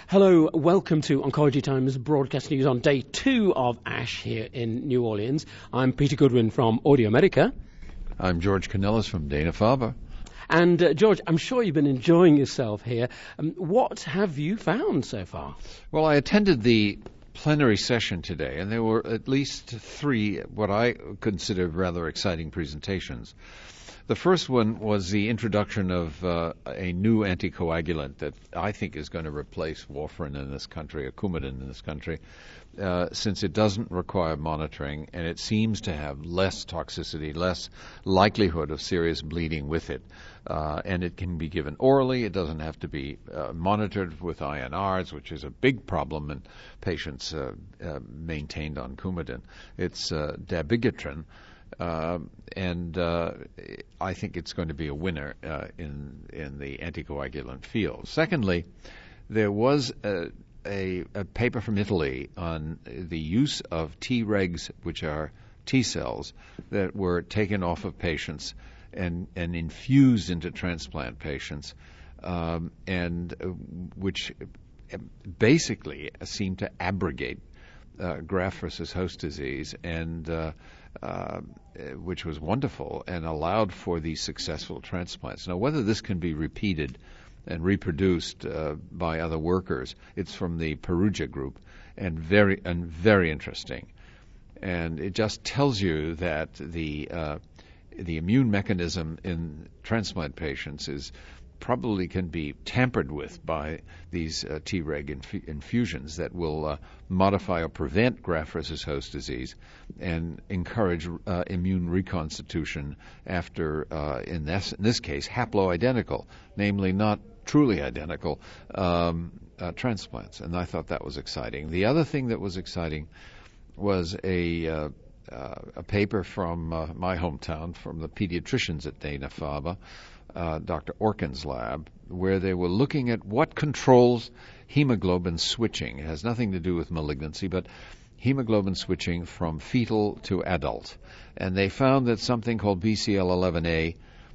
Hello, welcome to Oncology Times broadcast news on day 2 of ASH here in New Orleans. I'm Peter Goodwin from Audio Medica. I'm George Canellis from Dana-Farber. And George, I'm sure you've been enjoying yourself here. What have you found so far? Well, I attended the plenary session today, and there were at least 3 what I consider rather exciting presentations. The first one was the introduction of a new anticoagulant that I think is going to replace warfarin in this country, Coumadin in this country, since it doesn't require monitoring and it seems to have less toxicity, less likelihood of serious bleeding with it. And it can be given orally. It doesn't have to be monitored with INRs, which is a big problem in patients maintained on Coumadin. It's dabigatran. And I think it's going to be a winner in the anticoagulant field. Secondly, there was a paper from Italy on the use of Tregs, which are T cells, that were taken off of patients and infused into transplant patients, and which basically seem to abrogate graft versus host disease, and which was wonderful and allowed for these successful transplants. Now, whether this can be repeated and reproduced by other workers, it's from the Perugia group, and very interesting. And it just tells you that the immune mechanism in transplant patients is probably can be tampered with by these Treg infusions that will modify or prevent graft versus host disease and encourage immune reconstitution after, in this case, haploidentical, namely not truly identical transplants. And I thought that was exciting. The other thing that was exciting was a paper from my hometown, from the pediatricians at Dana-Farber, Dr. Orkin's lab, where they were looking at what controls hemoglobin switching. It has nothing to do with malignancy, but hemoglobin switching from fetal to adult. And they found that something called BCL11A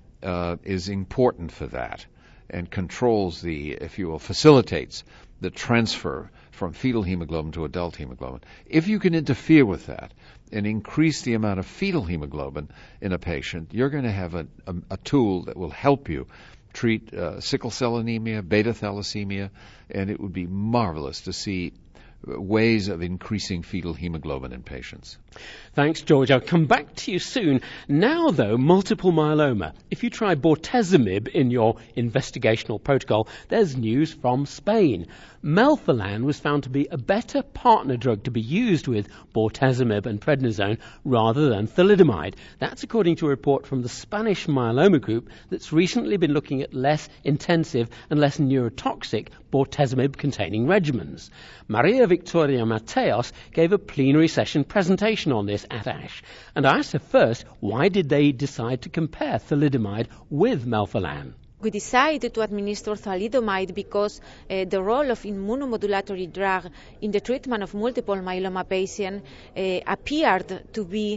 is important for that and controls if you will, facilitates the transfer from fetal hemoglobin to adult hemoglobin. If you can interfere with that and increase the amount of fetal hemoglobin in a patient, you're going to have a tool that will help you treat sickle cell anemia, beta thalassemia, and it would be marvelous to see ways of increasing fetal hemoglobin in patients. Thanks, George. I'll come back to you soon. Now, though, multiple myeloma. If you try bortezomib in your investigational protocol, there's news from Spain. Melphalan was found to be a better partner drug to be used with bortezomib and prednisone rather than thalidomide. That's according to a report from the Spanish myeloma group that's recently been looking at less intensive and less neurotoxic bortezomib-containing regimens. Maria Victoria Mateos gave a plenary session presentation on this at ASH, and I asked her first, why did they decide to compare thalidomide with Melphalan? We decided to administer thalidomide because the role of immunomodulatory drug in the treatment of multiple myeloma patients appeared to be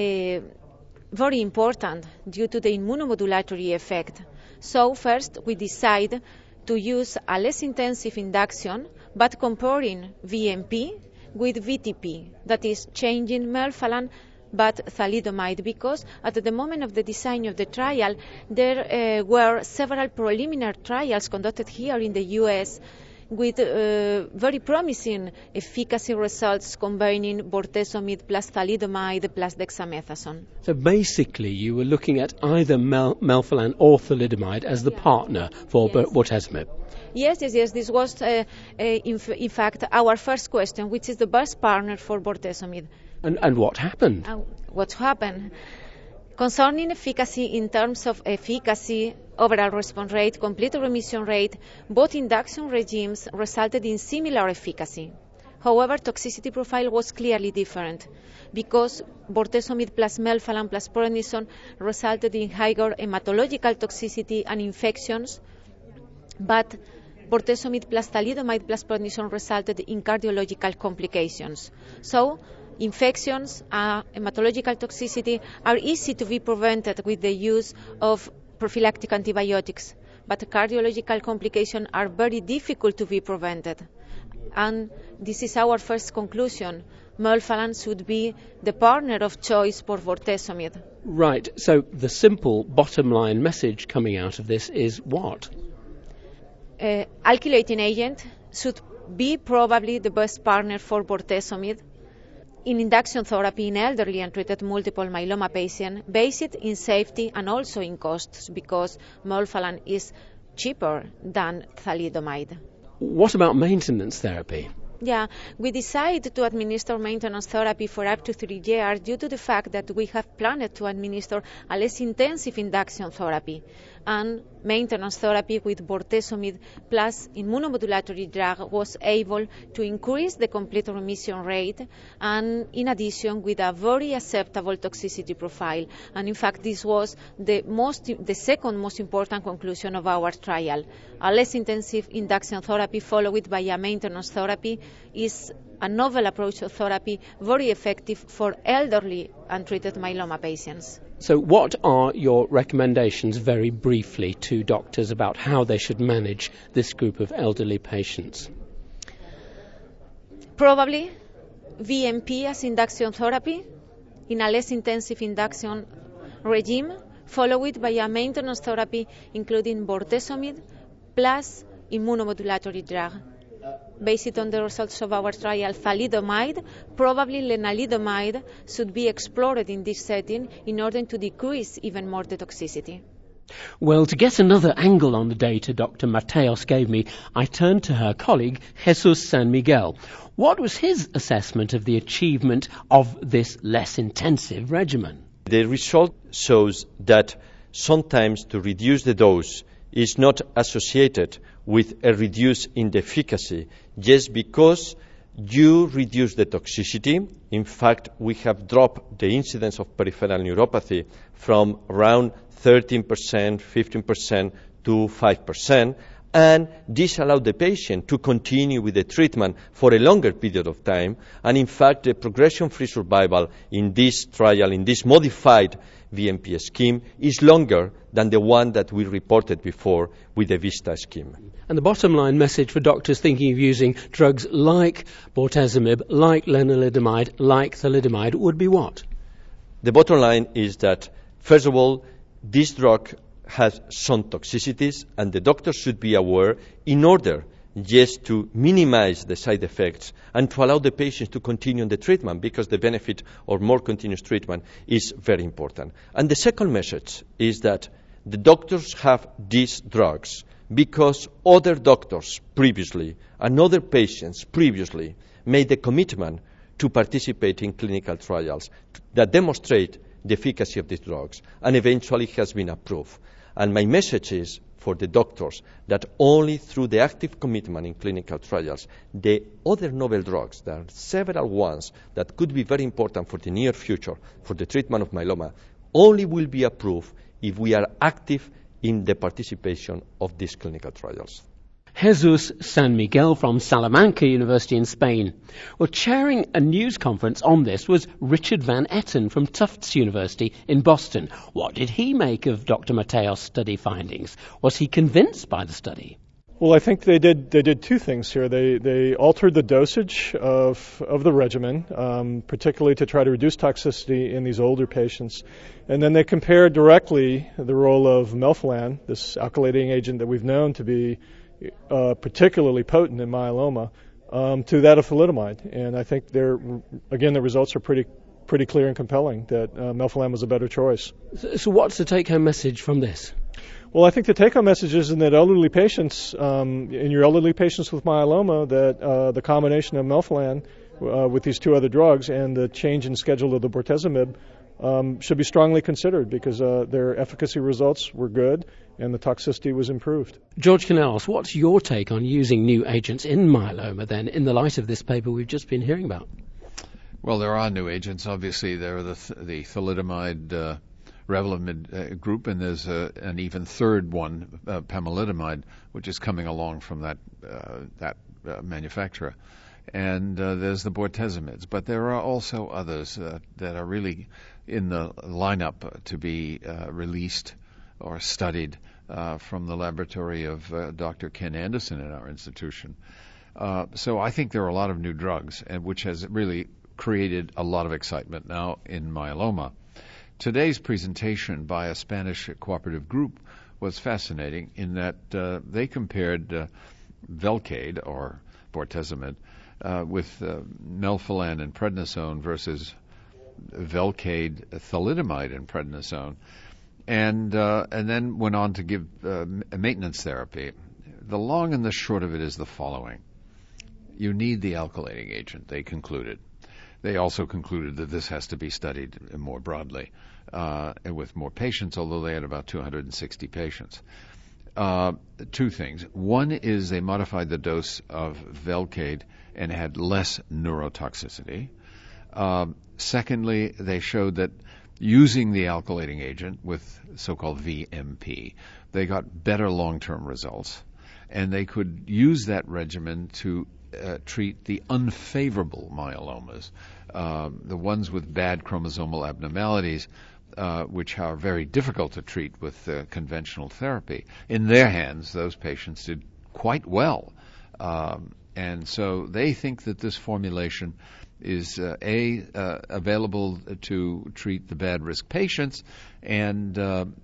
very important due to the immunomodulatory effect. So first we decided to use a less intensive induction, but comparing VMP with VTP, that is changing Melphalan but thalidomide, because at the moment of the design of the trial, there were several preliminary trials conducted here in the U.S. with very promising efficacy results combining bortezomib plus thalidomide plus dexamethasone. So basically you were looking at either Melphalan or thalidomide as the partner for bortezomib. Yes. This was, in fact, our first question, which is the best partner for bortezomib. And what happened? What happened? Concerning efficacy in terms of efficacy, overall response rate, complete remission rate, both induction regimes resulted in similar efficacy. However, toxicity profile was clearly different because bortezomib plus Melphalan plus prednisone resulted in higher hematological toxicity and infections, but bortezomib plus thalidomide plus prednisone resulted in cardiological complications. So, infections, hematological toxicity are easy to be prevented with the use of prophylactic antibiotics, but cardiological complications are very difficult to be prevented. And this is our first conclusion. Melphalan should be the partner of choice for bortezomib. Right, so the simple bottom line message coming out of this is what? Alkylating agent should be probably the best partner for bortezomib in induction therapy in elderly untreated multiple myeloma patients, based in safety and also in costs, because Melphalan is cheaper than thalidomide. What about maintenance therapy? Yeah, we decided to administer maintenance therapy for up to 3 years due to the fact that we have planned to administer a less intensive induction therapy. And maintenance therapy with bortezomib plus immunomodulatory drug was able to increase the complete remission rate, and in addition with a very acceptable toxicity profile. And in fact, this was the second most important conclusion of our trial. A less intensive induction therapy followed by a maintenance therapy is a novel approach of therapy, very effective for elderly untreated myeloma patients. So what are your recommendations, very briefly, to doctors about how they should manage this group of elderly patients? Probably VMP as induction therapy in a less intensive induction regime, followed by a maintenance therapy including bortezomib plus immunomodulatory drug. Based on the results of our trial, thalidomide, probably lenalidomide, should be explored in this setting in order to decrease even more the toxicity. Well, to get another angle on the data Dr. Mateos gave me, I turned to her colleague, Jesus San Miguel. What was his assessment of the achievement of this less intensive regimen? The result shows that sometimes to reduce the dose is not associated with a reduce in the efficacy, just because you reduce the toxicity. In fact, we have dropped the incidence of peripheral neuropathy from around 13%, 15% to 5%, and this allowed the patient to continue with the treatment for a longer period of time. And in fact, the progression-free survival in this trial, in this modified VMP scheme, is longer than the one that we reported before with the VISTA scheme. And the bottom line message for doctors thinking of using drugs like bortezomib, like lenalidomide, like thalidomide would be what? The bottom line is that, first of all, this drug has some toxicities, and the doctor should be aware in order just to minimize the side effects and to allow the patients to continue on the treatment, because the benefit of more continuous treatment is very important. And the second message is that the doctors have these drugs because other doctors previously and other patients previously made the commitment to participate in clinical trials that demonstrate the efficacy of these drugs, and eventually has been approved. And my message is for the doctors that only through the active commitment in clinical trials, the other novel drugs, there are several ones that could be very important for the near future for the treatment of myeloma, only will be approved if we are active in the participation of these clinical trials. Jesus San Miguel from Salamanca University in Spain. Well, chairing a news conference on this was Richard Van Etten from Tufts University in Boston. What did he make of Dr. Mateos' study findings? Was he convinced by the study? Well, I think they did two things here. They altered the dosage of the regimen, particularly to try to reduce toxicity in these older patients. And then they compared directly the role of Melphalan, this alkylating agent that we've known to be particularly potent in myeloma, to that of thalidomide. And I think the results are pretty clear and compelling that Melphalan was a better choice. So what's the take-home message from this? Well, I think the take-home message is in that elderly patients, in your elderly patients with myeloma, that the combination of Melphalan with these two other drugs and the change in schedule of the bortezomib should be strongly considered, because their efficacy results were good and the toxicity was improved. George Canales, what's your take on using new agents in myeloma then, in the light of this paper we've just been hearing about? Well, there are new agents. Obviously, there are the thalidomide, Revlimid group, and there's an even third one, pomalidomide, which is coming along from that manufacturer. And there's the bortezomids. But there are also others that are really in the lineup to be released or studied from the laboratory of Dr. Ken Anderson in our institution. So I think there are a lot of new drugs, and which has really created a lot of excitement now in myeloma. Today's presentation by a Spanish cooperative group was fascinating in that they compared Velcade, or bortezomib, with melphalan and prednisone versus Velcade, thalidomide, and prednisone, and then went on to give maintenance therapy. The long and the short of it is the following. You need the alkylating agent, they concluded. They also concluded that this has to be studied more broadly and with more patients, although they had about 260 patients. Two things. One is they modified the dose of Velcade and had less neurotoxicity. Secondly, they showed that using the alkylating agent with so-called VMP, they got better long-term results, and they could use that regimen to treat the unfavorable myelomas, the ones with bad chromosomal abnormalities, which are very difficult to treat with conventional therapy. In their hands, those patients did quite well. And so they think that this formulation is available to treat the bad risk patients and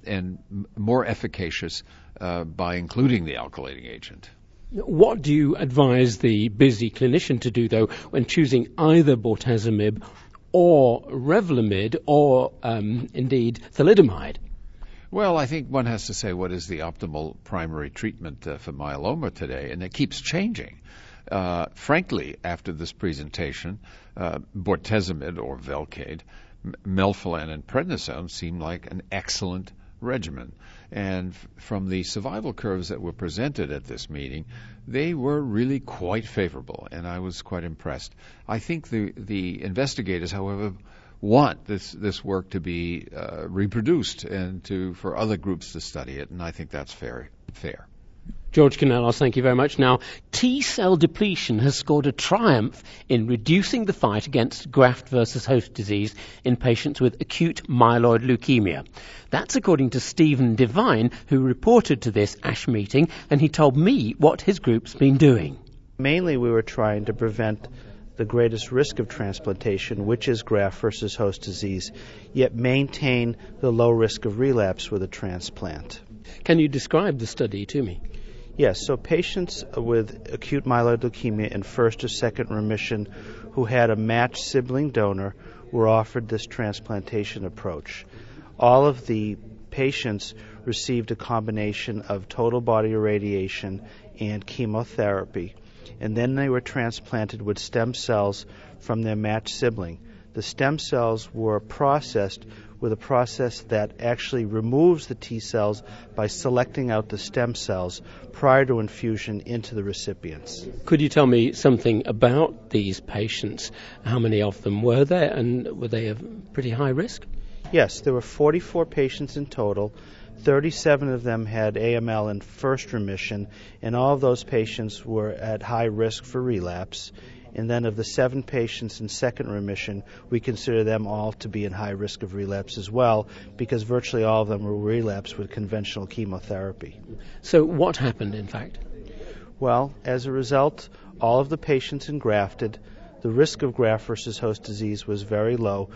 more efficacious by including the alkylating agent. What do you advise the busy clinician to do, though, when choosing either bortezomib or Revlimid or, indeed, thalidomide? Well, I think one has to say what is the optimal primary treatment for myeloma today, and it keeps changing. Frankly, after this presentation, bortezomib or Velcade, melphalan, and prednisone seem like an excellent regimen. And from the survival curves that were presented at this meeting, they were really quite favorable, and I was quite impressed. I think the investigators, however, want this work to be reproduced and for other groups to study it, and I think that's fair. George Kanellos, thank you very much. Now, T-cell depletion has scored a triumph in reducing the fight against graft versus host disease in patients with acute myeloid leukemia. That's according to Stephen Devine, who reported to this ASH meeting, and he told me what his group's been doing. Mainly we were trying to prevent the greatest risk of transplantation, which is graft versus host disease, yet maintain the low risk of relapse with a transplant. Can you describe the study to me? Yes, so patients with acute myeloid leukemia in first or second remission who had a matched sibling donor were offered this transplantation approach. All of the patients received a combination of total body irradiation and chemotherapy, and then they were transplanted with stem cells from their matched sibling. The stem cells were processed with a process that actually removes the T cells by selecting out the stem cells prior to infusion into the recipients. Could you tell me something about these patients? How many of them were there, and were they of pretty high risk? Yes, there were 44 patients in total. 37 of them had AML in first remission, and all of those patients were at high risk for relapse. And then of the 7 patients in second remission, we consider them all to be in high risk of relapse as well, because virtually all of them were relapsed with conventional chemotherapy. So what happened, in fact? Well, as a result, all of the patients engrafted. The risk of graft versus host disease was very low,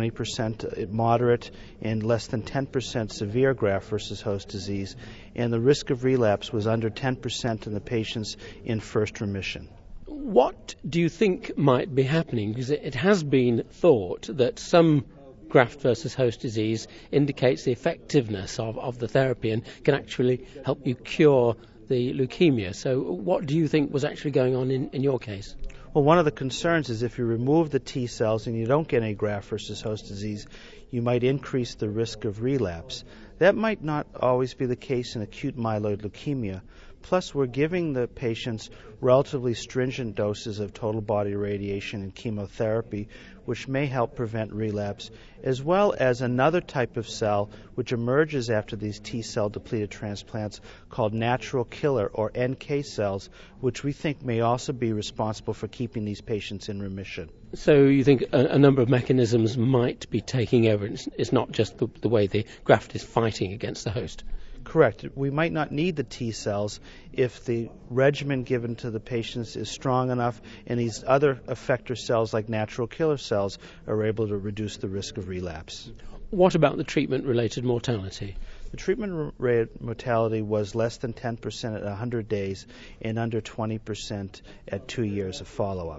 20% moderate and less than 10% severe graft versus host disease, and the risk of relapse was under 10% in the patients in first remission. What do you think might be happening? Because it has been thought that some graft versus host disease indicates the effectiveness of the therapy and can actually help you cure the leukemia. So what do you think was actually going on in your case? Well, one of the concerns is if you remove the T cells and you don't get any graft versus host disease, you might increase the risk of relapse. That might not always be the case in acute myeloid leukemia. Plus, we're giving the patients relatively stringent doses of total body radiation and chemotherapy, which may help prevent relapse, as well as another type of cell which emerges after these T-cell depleted transplants called natural killer or NK cells, which we think may also be responsible for keeping these patients in remission. So you think a number of mechanisms might be taking over. It's not just the way the graft is fighting against the host. Correct. We might not need the T cells if the regimen given to the patients is strong enough and these other effector cells like natural killer cells are able to reduce the risk of relapse. What about the treatment-related mortality? The treatment-related mortality was less than 10% at 100 days and under 20% at 2 years of follow-up.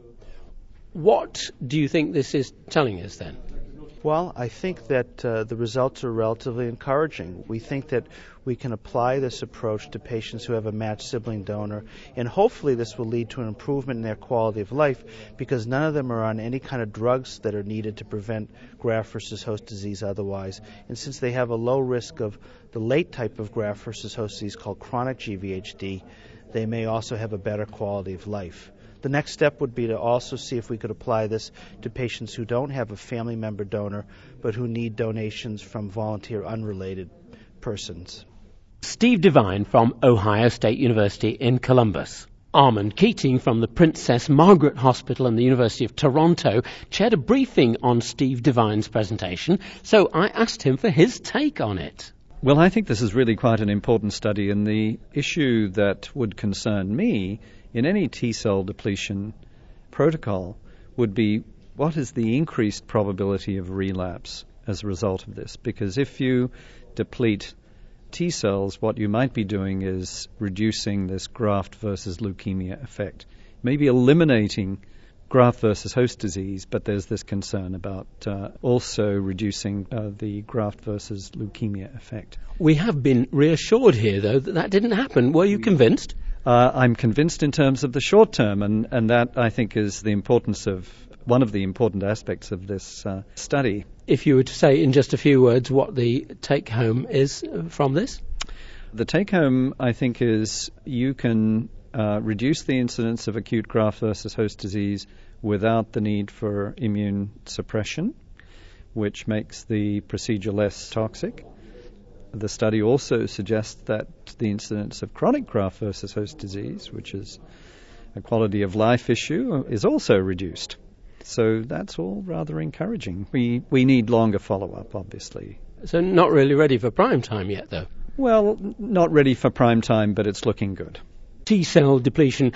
What do you think this is telling us then? Well, I think that the results are relatively encouraging. We think that we can apply this approach to patients who have a matched sibling donor, and hopefully this will lead to an improvement in their quality of life because none of them are on any kind of drugs that are needed to prevent graft versus host disease otherwise. And since they have a low risk of the late type of graft versus host disease called chronic GVHD, they may also have a better quality of life. The next step would be to also see if we could apply this to patients who don't have a family member donor but who need donations from volunteer unrelated persons. Steve Devine from Ohio State University in Columbus. Armand Keating from the Princess Margaret Hospital and the University of Toronto chaired a briefing on Steve Devine's presentation, so I asked him for his take on it. Well, I think this is really quite an important study, and the issue that would concern me in any T-cell depletion protocol would be what is the increased probability of relapse as a result of this? Because if you deplete T-cells, what you might be doing is reducing this graft versus leukemia effect. Maybe eliminating graft versus host disease, but there's this concern about also reducing the graft versus leukemia effect. We have been reassured here, though, that didn't happen. Were you convinced? I'm convinced in terms of the short term, and that, I think, is the importance of one of the important aspects of this study. If you were to say in just a few words what the take-home is from this? The take-home, I think, is you can reduce the incidence of acute graft versus host disease without the need for immune suppression, which makes the procedure less toxic. The study also suggests that the incidence of chronic graft versus host disease, which is a quality of life issue, is also reduced. So that's all rather encouraging. We need longer follow-up, obviously. So not really ready for prime time yet, though? Well, not ready for prime time, but it's looking good. T-cell depletion,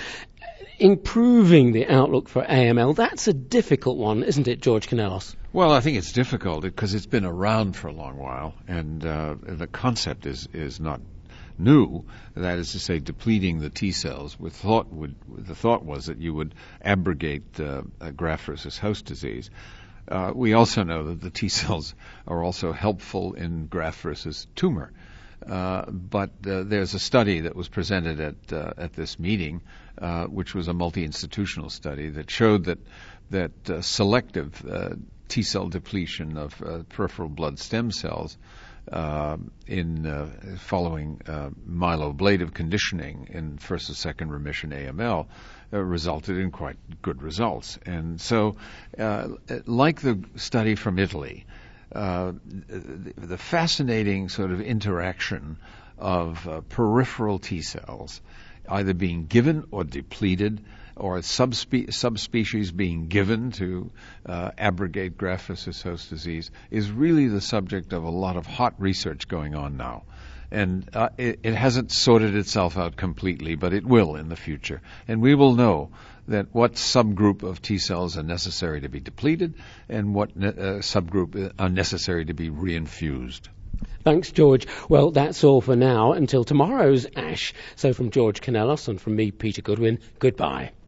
improving the outlook for AML, that's a difficult one, isn't it, George Kanellos? Well, I think it's difficult because it's been around for a long while, and the concept is not new. That is to say, depleting the T cells. The thought was that you would abrogate graft versus host disease. We also know that the T cells are also helpful in graft versus tumor. But there's a study that was presented at this meeting, which was a multi-institutional study that showed that selective T-cell depletion of peripheral blood stem cells in following myeloablative conditioning in first or second remission AML resulted in quite good results. And so, like the study from Italy, the fascinating sort of interaction of peripheral T cells either being given or depleted, or subspecies being given to abrogate graft versus host disease is really the subject of a lot of hot research going on now. And it hasn't sorted itself out completely, but it will in the future. And we will know that what subgroup of T cells are necessary to be depleted and what subgroup are necessary to be reinfused. Thanks, George. Well, that's all for now until tomorrow's ASH. So from George Kanellos and from me, Peter Goodwin, goodbye.